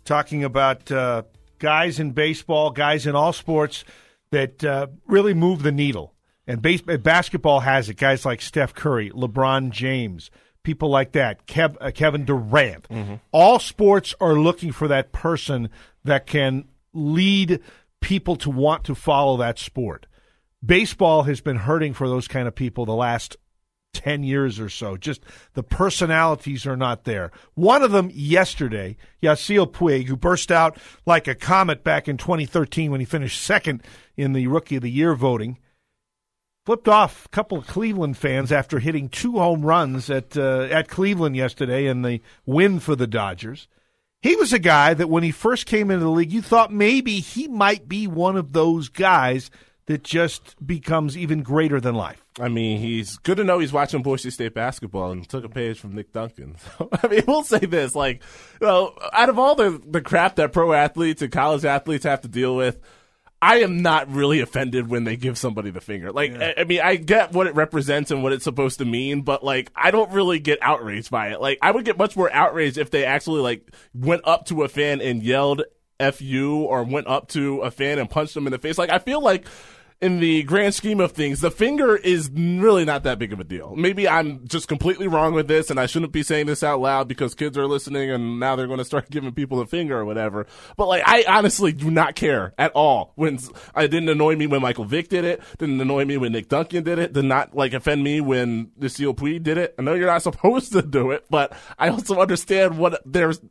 talking about guys in baseball, guys in all sports that really move the needle. And basketball has it. Guys like Steph Curry, LeBron James, people like that, Kevin Durant. Mm-hmm. All sports are looking for that person that can lead people to want to follow that sport. Baseball has been hurting for those kind of people the last 10 years or so. Just the personalities are not there. One of them yesterday, Yasiel Puig, who burst out like a comet back in 2013 when he finished second in the Rookie of the Year voting, flipped off a couple of Cleveland fans after hitting 2 home runs at Cleveland yesterday in the win for the Dodgers. He was a guy that when he first came into the league, you thought maybe he might be one of those guys that just becomes even greater than life. I mean, he's good to know he's watching Boise State basketball and took a page from Nick Duncan. So, I mean, we'll say this, like, you know, out of all the crap that pro athletes and college athletes have to deal with, I am not really offended when they give somebody the finger. Like, yeah. I mean, I get what it represents and what it's supposed to mean, but, like, I don't really get outraged by it. Like, I would get much more outraged if they actually, like, went up to a fan and yelled F you or went up to a fan and punched them in the face. Like, I feel like in the grand scheme of things, the finger is really not that big of a deal. Maybe I'm just completely wrong with this, and I shouldn't be saying this out loud because kids are listening and now they're going to start giving people the finger or whatever. But, like, I honestly do not care at all. When it didn't annoy me when Michael Vick did it, didn't annoy me when Nick Duncan did it, did not, like, offend me when Yasiel Puig did it. I know you're not supposed to do it, but I also understand what they have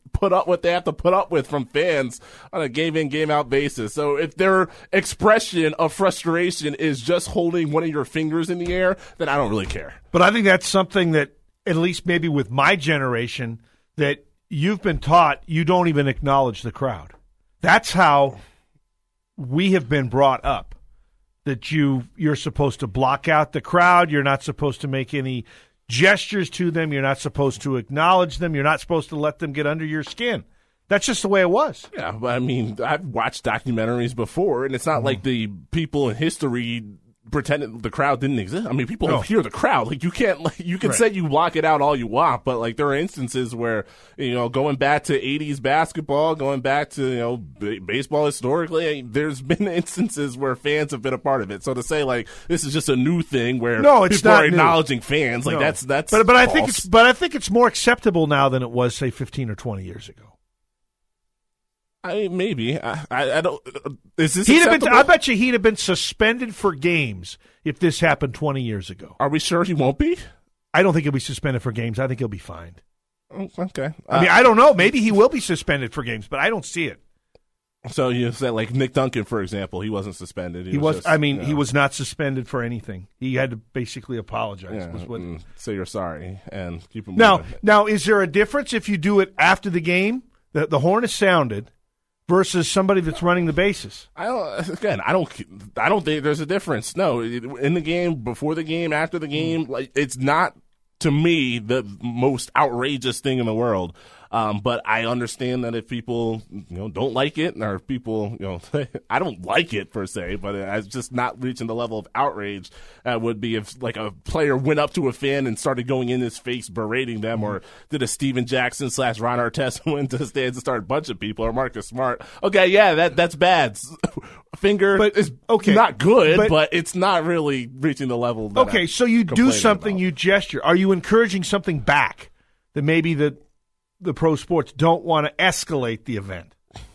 to put up with from fans on a game-in, game-out basis. So if their expression of frustration is just holding one of your fingers in the air, then I don't really care. But I think that's something that, at least maybe with my generation, that you've been taught you don't even acknowledge the crowd. That's how we have been brought up, that you're supposed to block out the crowd. You're not supposed to make any gestures to them. You're not supposed to acknowledge them. You're not supposed to let them get under your skin. That's just the way it was. Yeah, but I mean, I've watched documentaries before, and it's not like the people in history pretended the crowd didn't exist. I mean, people hear the crowd. Like, you can't, like, you can say you block it out all you want, but, like, there are instances where, you know, going back to 80s basketball, going back to, you know, baseball historically, there's been instances where fans have been a part of it. So to say, like, this is just a new thing where people are acknowledging fans, like, that's but I think it's more acceptable now than it was, say, 15 or 20 years ago. I mean, maybe. I don't. Is this I bet you he'd have been suspended for games if this happened 20 years ago. Are we sure he won't be? I don't think he'll be suspended for games. I think he'll be fined. Okay. I mean, I don't know. Maybe he will be suspended for games, but I don't see it. So you said, like, Nick Duncan, for example, he wasn't suspended. He was not suspended for anything. He had to basically apologize. Say you're sorry and keep him moving. Now, is there a difference if you do it after the game? The horn is sounded versus somebody that's running the bases. I don't think there's a difference. No, in the game, before the game, after the game, like, it's not, to me, the most outrageous thing in the world. But I understand that if people, you know, don't like it, or people, you know, I don't like it per se, but it's just not reaching the level of outrage would be if, like, a player went up to a fan and started going in his face berating them, or did a Steven Jackson / Ron Artest went to the stands and started bunching people, or Marcus Smart. Okay, yeah, that's bad. Finger is not good, but it's not really reaching the level that Okay, so you do something, you gesture. Are you encouraging something back that maybe the pro sports don't want to escalate the event?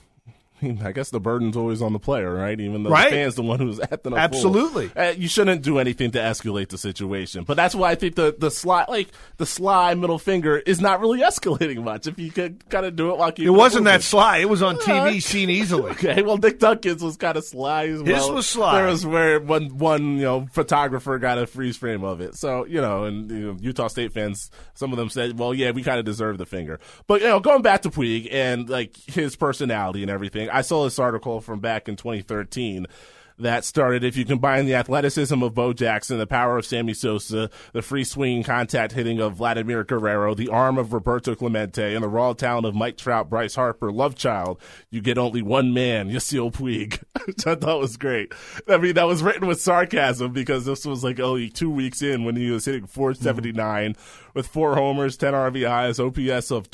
I guess the burden's always on the player, right? Even though the fan's the one who's acting a Absolutely. fool. You shouldn't do anything to escalate the situation. But that's why I think the sly middle finger is not really escalating much. If you could kind of do it while keeping it wasn't that sly. It was on TV, seen easily. Okay, well, Nick Duncan's was kind of sly as well. His was sly. There was where one photographer got a freeze frame of it. So, and Utah State fans, some of them said, well, yeah, we kind of deserve the finger. But, going back to Puig and, like, his personality and everything, I saw this article from back in 2013 that started, if you combine the athleticism of Bo Jackson, the power of Sammy Sosa, the free swinging contact hitting of Vladimir Guerrero, the arm of Roberto Clemente, and the raw talent of Mike Trout, Bryce Harper, Lovechild, you get only one man, Yasiel Puig, which I thought was great. I mean, that was written with sarcasm because this was like only 2 weeks in when he was hitting .479 with 4 homers, 10 RBIs, OPS of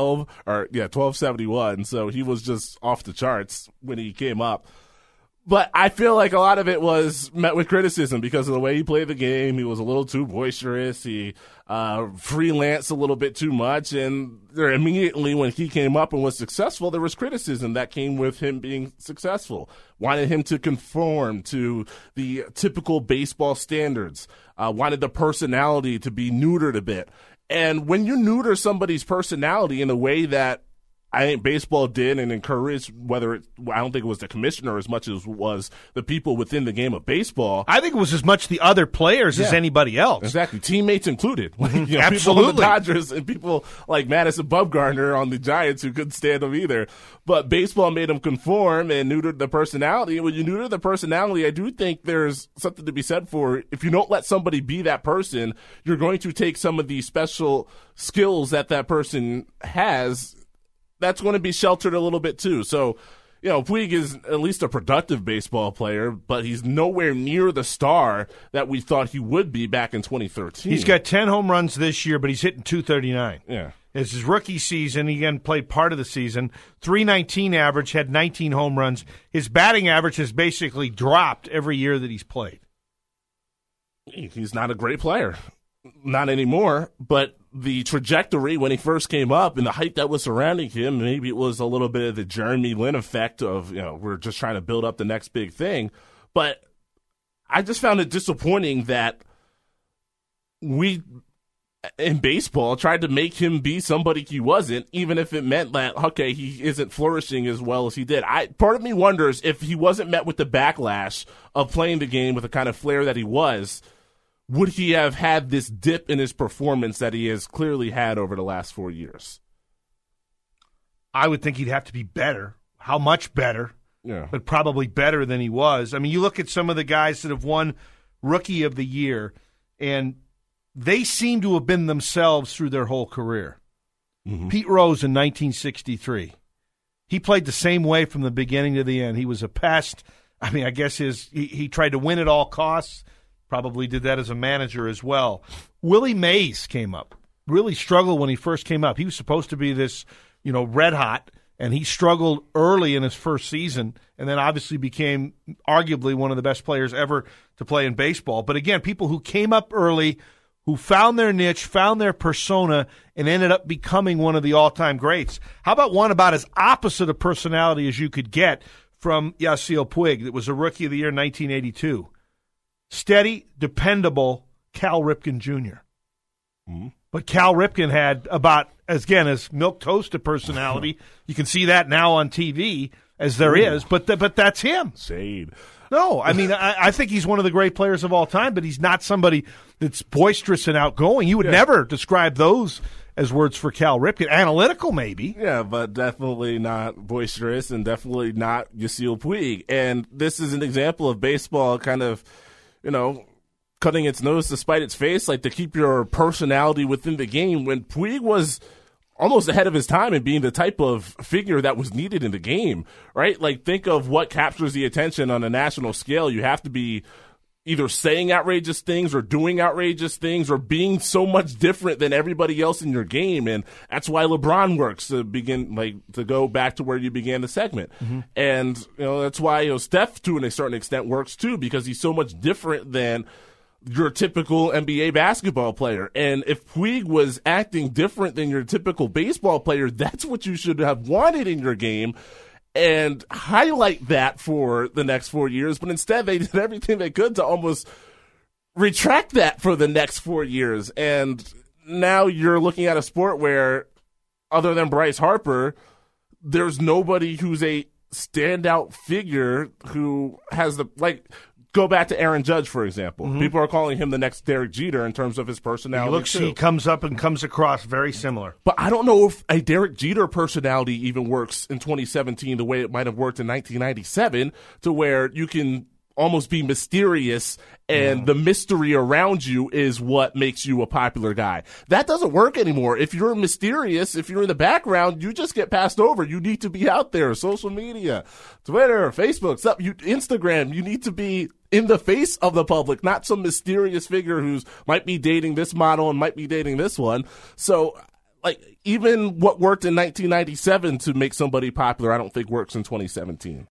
1271. So he was just off the charts when he came up. But I feel like a lot of it was met with criticism because of the way he played the game. He was a little too boisterous. He freelanced a little bit too much. And there immediately when he came up and was successful, there was criticism that came with him being successful. Wanted him to conform to the typical baseball standards. Wanted the personality to be neutered a bit. And when you neuter somebody's personality in a way that I think baseball did and encouraged, I don't think it was the commissioner as much as it was the people within the game of baseball. I think it was as much the other players as anybody else. Exactly. Teammates included. Absolutely. People on the Dodgers and people like Madison Bumgarner on the Giants who couldn't stand them either. But baseball made them conform and neutered the personality. And when you neuter the personality, I do think there's something to be said for if you don't let somebody be that person, you're going to take some of the special skills that person has. That's going to be sheltered a little bit too. So, Puig is at least a productive baseball player, but he's nowhere near the star that we thought he would be back in 2013. He's got 10 home runs this year, but he's hitting .239. Yeah. It's his rookie season. He again played part of the season. .319 average, had 19 home runs. His batting average has basically dropped every year that he's played. He's not a great player. Not anymore, but the trajectory when he first came up and the hype that was surrounding him, maybe it was a little bit of the Jeremy Lin effect of, we're just trying to build up the next big thing. But I just found it disappointing that we, in baseball, tried to make him be somebody he wasn't, even if it meant that, okay, he isn't flourishing as well as he did. Part of me wonders if he wasn't met with the backlash of playing the game with the kind of flair that he was, would he have had this dip in his performance that he has clearly had over the last 4 years? I would think he'd have to be better. How much better? Yeah. But probably better than he was. I mean, you look at some of the guys that have won Rookie of the Year, and they seem to have been themselves through their whole career. Mm-hmm. Pete Rose in 1963. He played the same way from the beginning to the end. He was a pest. I mean, I guess he tried to win at all costs. Probably did that as a manager as well. Willie Mays came up. Really struggled when he first came up. He was supposed to be this, red hot, and he struggled early in his first season and then obviously became arguably one of the best players ever to play in baseball. But again, people who came up early, who found their niche, found their persona, and ended up becoming one of the all-time greats. How about one about as opposite a personality as you could get from Yasiel Puig that was a Rookie of the Year in 1982? Steady, dependable Cal Ripken Jr. Mm-hmm. But Cal Ripken had about, as milquetoast a personality. You can see that now on TV as there is, but that's him. Shade. No, I mean, I think he's one of the great players of all time, but he's not somebody that's boisterous and outgoing. You would never describe those as words for Cal Ripken. Analytical, maybe. Yeah, but definitely not boisterous and definitely not Yasiel Puig. And this is an example of baseball kind of, cutting its nose to spite its face, like to keep your personality within the game, when Puig was almost ahead of his time in being the type of figure that was needed in the game, right? Like, think of what captures the attention on a national scale. You have to be either saying outrageous things or doing outrageous things or being so much different than everybody else in your game. And that's why LeBron works, to go back to where you began the segment. Mm-hmm. And, that's why, Steph to a certain extent works too, because he's so much different than your typical NBA basketball player. And if Puig was acting different than your typical baseball player, that's what you should have wanted in your game and highlight that for the next 4 years. But instead, they did everything they could to almost retract that for the next 4 years. And now you're looking at a sport where, other than Bryce Harper, there's nobody who's a standout figure who has go back to Aaron Judge, for example. Mm-hmm. People are calling him the next Derek Jeter in terms of his personality. He comes up and comes across very similar. But I don't know if a Derek Jeter personality even works in 2017 the way it might have worked in 1997, to where you can almost be mysterious, and the mystery around you is what makes you a popular guy. That doesn't work anymore. If you're mysterious, if you're in the background, you just get passed over. You need to be out there. Social media, Twitter, Facebook, Instagram, you need to be in the face of the public, not some mysterious figure who's might be dating this model and might be dating this one. So, like, even what worked in 1997 to make somebody popular, I don't think works in 2017.